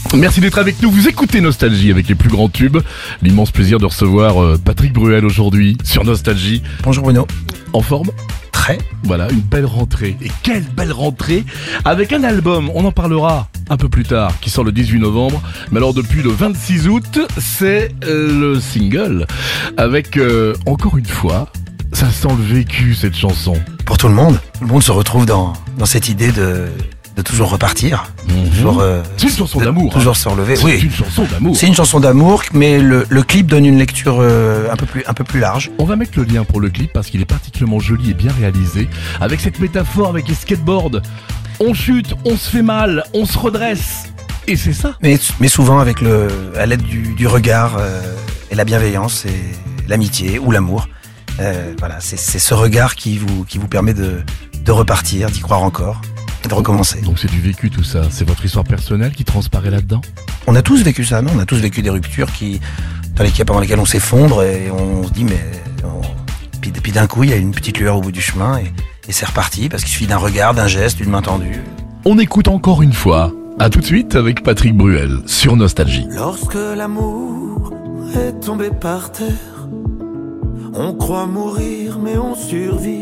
Merci d'être avec nous, vous écoutez Nostalgie avec les plus grands tubes. L'immense plaisir de recevoir Patrick Bruel aujourd'hui sur Nostalgie. Bonjour Bruno. En forme ? Très. Voilà, une belle rentrée. Et quelle belle rentrée avec un album, on en parlera un peu plus tard, qui sort le 18 novembre. Mais alors depuis le 26 août, c'est le single avec, encore une fois, ça sent le vécu cette chanson. Pour tout le monde se retrouve dans cette idée de toujours repartir. Toujours, c'est une chanson d'amour. Toujours se relever. C'est une chanson d'amour. C'est une chanson d'amour, mais le clip donne une lecture un peu plus large. On va mettre le lien pour le clip parce qu'il est particulièrement joli et bien réalisé. Avec cette métaphore avec les skateboards. On chute, on se fait mal, on se redresse. Et c'est ça. Mais souvent avec à l'aide du regard et la bienveillance et l'amitié ou l'amour. Voilà, c'est ce regard qui vous permet de repartir, d'y croire encore. De recommencer. Donc c'est du vécu tout ça, c'est votre histoire personnelle qui transparaît là-dedans ? On a tous vécu ça, non ? On a tous vécu des ruptures pendant lesquelles on s'effondre et on se dit puis d'un coup il y a une petite lueur au bout du chemin et c'est reparti parce qu'il suffit d'un regard, d'un geste, d'une main tendue. On écoute encore une fois. À tout de suite avec Patrick Bruel sur Nostalgie. Lorsque l'amour est tombé par terre, on croit mourir mais on survit.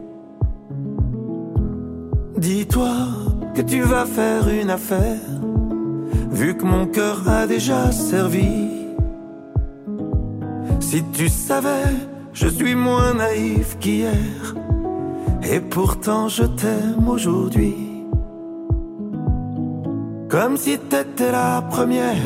Dis-toi que tu vas faire une affaire, vu que mon cœur a déjà servi. Si tu savais, je suis moins naïf qu'hier, et pourtant je t'aime aujourd'hui. Comme si t'étais la première.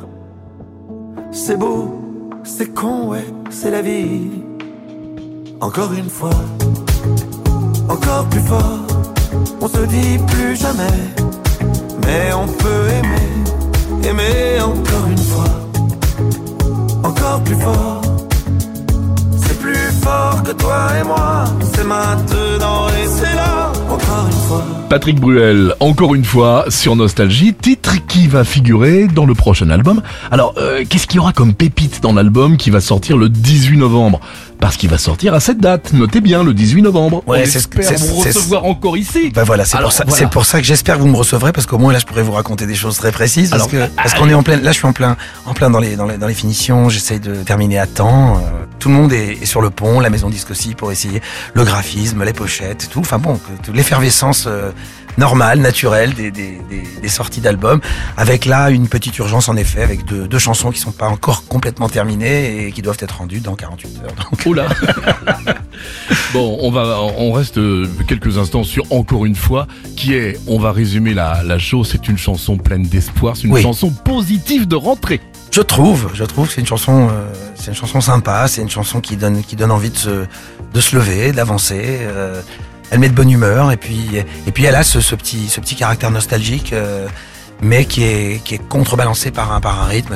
C'est beau, c'est con, ouais, c'est la vie. Encore une fois, encore plus fort. On se dit plus jamais, mais on peut aimer encore une fois, encore plus fort. C'est plus fort que toi et moi, c'est maintenant et c'est là, encore une fois. Patrick Bruel, encore une fois, sur Nostalgie, titre qui va figurer dans le prochain album. Alors, qu'est-ce qu'il y aura comme pépite dans l'album qui va sortir le 18 novembre ? Parce qu'il va sortir à cette date, notez bien, le 18 novembre. Ouais, on espère vous recevoir encore ici. Bah voilà, c'est pour ça que j'espère que vous me recevrez, parce qu'au moins là je pourrais vous raconter des choses très précises. Parce qu'on est en plein, là je suis en plein dans les finitions, j'essaye de terminer à temps. Tout le monde est sur le pont, la maison disque aussi, pour essayer le graphisme, les pochettes, tout. Enfin bon, l'effervescence normale, naturelle des sorties d'albums, avec là une petite urgence en effet, avec deux chansons qui sont pas encore complètement terminées et qui doivent être rendues dans 48 heures. Donc. Oula. Bon, on reste quelques instants sur encore une fois, qui est, on va résumer la chose, c'est une chanson pleine d'espoir, c'est une chanson positive de rentrée. Je trouve que c'est une chanson sympa, c'est une chanson qui donne envie de se lever, d'avancer. Elle met de bonne humeur et puis elle a ce petit caractère nostalgique, mais qui est contrebalancé par un rythme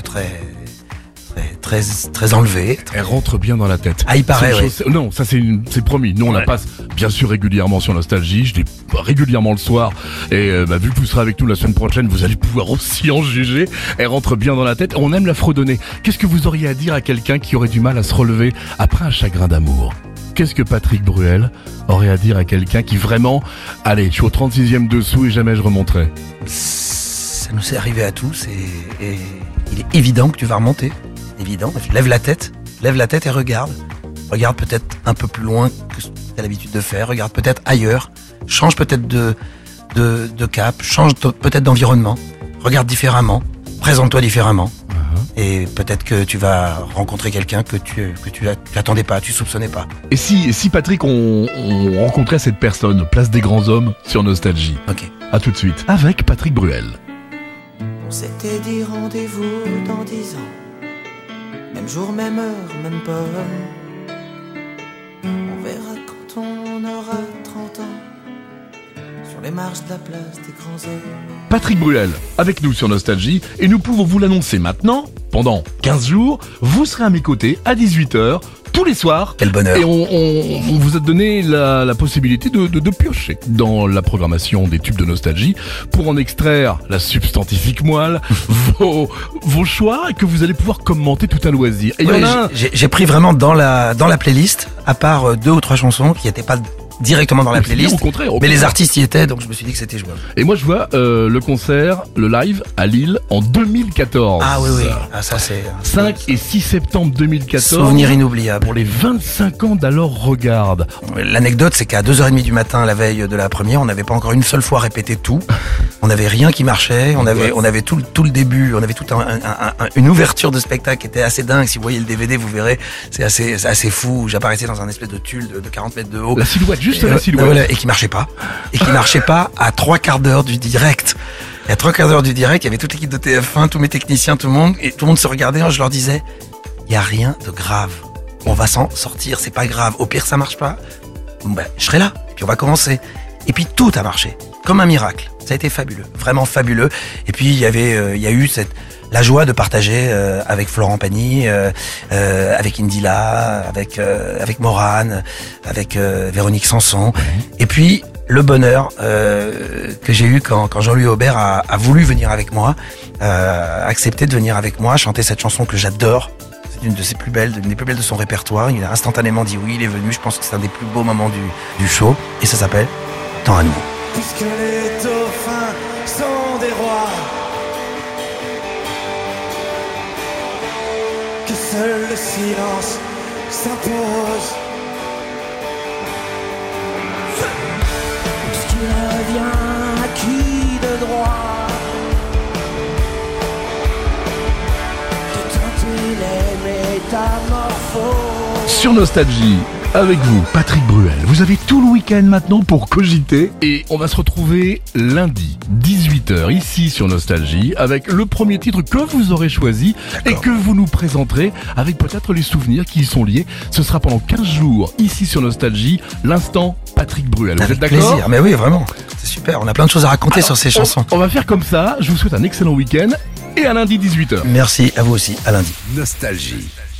très enlevé. Elle rentre bien dans la tête. Ah, il paraît, oui. Non, ça c'est promis. Nous on la passe bien sûr régulièrement sur Nostalgie. Je l'ai régulièrement le soir. Et vu que vous serez avec nous la semaine prochaine, vous allez pouvoir aussi en juger. Elle rentre bien dans la tête. On aime la fredonner. Qu'est-ce que vous auriez à dire à quelqu'un qui aurait du mal à se relever après un chagrin d'amour ? Qu'est-ce que Patrick Bruel aurait à dire à quelqu'un qui vraiment, allez, je suis au 36e dessous et jamais je remonterai ? Ça nous est arrivé à tous et il est évident que tu vas remonter. Évident. Lève la tête et regarde. Regarde peut-être un peu plus loin que ce que tu as l'habitude de faire. Regarde peut-être ailleurs. Change peut-être de cap. Change peut-être d'environnement. Regarde différemment. Présente-toi différemment. Et peut-être que tu vas rencontrer quelqu'un que tu attendais pas, tu soupçonnais pas. Et si Patrick, on rencontrait cette personne, place des grands hommes sur Nostalgie. Ok. À tout de suite avec Patrick Bruel. On s'était dit rendez-vous dans 10 ans. Même jour, même heure, même pomme. On verra quand on aura 30 ans, sur les marches de la place des grands hommes. Patrick Bruel, avec nous sur Nostalgie, et nous pouvons vous l'annoncer maintenant, pendant 15 jours, vous serez à mes côtés à 18h, tous les soirs. Quel bonheur. Et on vous a donné la possibilité de piocher dans la programmation des tubes de Nostalgie pour en extraire la substantifique moelle, vos choix, et que vous allez pouvoir commenter tout à loisir. Et j'ai pris vraiment dans la playlist, à part 2 ou 3 chansons qui n'étaient pas directement dans la playlist. Au contraire, mais les artistes y étaient, donc je me suis dit que c'était jouable. Et moi je vois le concert, le live à Lille en 2014. Ah oui. Ah, ça c'est 5 et 6 septembre 2014. souvenir inoubliable. Pour les 25 ans d'Alors Regarde. L'anecdote, c'est qu'à 2h30 du matin, la veille de la première, on n'avait pas encore une seule fois répété tout. On n'avait rien qui marchait. On avait tout le début. On avait tout une ouverture de spectacle qui était assez dingue. Si vous voyez le DVD, vous verrez, c'est assez fou. J'apparaissais dans un espèce de tulle de 40 mètres de haut. La silhouette, juste la silhouette. Voilà, et qui marchait pas. Et qui marchait pas à 3/4 d'heure du direct. Et à 3/4 d'heure du direct, il y avait toute l'équipe de TF1, tous mes techniciens, tout le monde. Et tout le monde se regardait. Je leur disais, il y a rien de grave. On va s'en sortir, c'est pas grave. Au pire, ça marche pas. Ben, je serai là. Puis on va commencer. Et puis tout a marché. Comme un miracle. Ça a été fabuleux. Vraiment fabuleux. Et puis, il y a eu la joie de partager avec Florent Pagny, avec Indila, avec Morane, avec Véronique Sanson. Et puis le bonheur que j'ai eu quand Jean-Louis Aubert a voulu venir avec moi, accepté de venir avec moi, chanter cette chanson que j'adore. C'est une de ses plus belles, une des plus belles de son répertoire. Il a instantanément dit oui, il est venu. Je pense que c'est un des plus beaux moments du show. Et ça s'appelle Tant à nous. Puisque les dauphins sont des rois, que seul le silence s'impose. Puisqu'il revient acquis de droit de tenter les métamorphoses. Sur Nostalgie, avec vous, Patrick Bruel. Vous avez tout le week-end maintenant pour cogiter. Et on va se retrouver lundi, 18h, ici sur Nostalgie, avec le premier titre que vous aurez choisi et que vous nous présenterez avec peut-être les souvenirs qui y sont liés. Ce sera pendant 15 jours, ici sur Nostalgie, l'instant Patrick Bruel. Vous êtes d'accord ? Plaisir, mais oui, vraiment. C'est super, on a plein de choses à raconter sur ces chansons. On va faire comme ça. Je vous souhaite un excellent week-end et à lundi 18h. Merci, à vous aussi, à lundi. Nostalgie.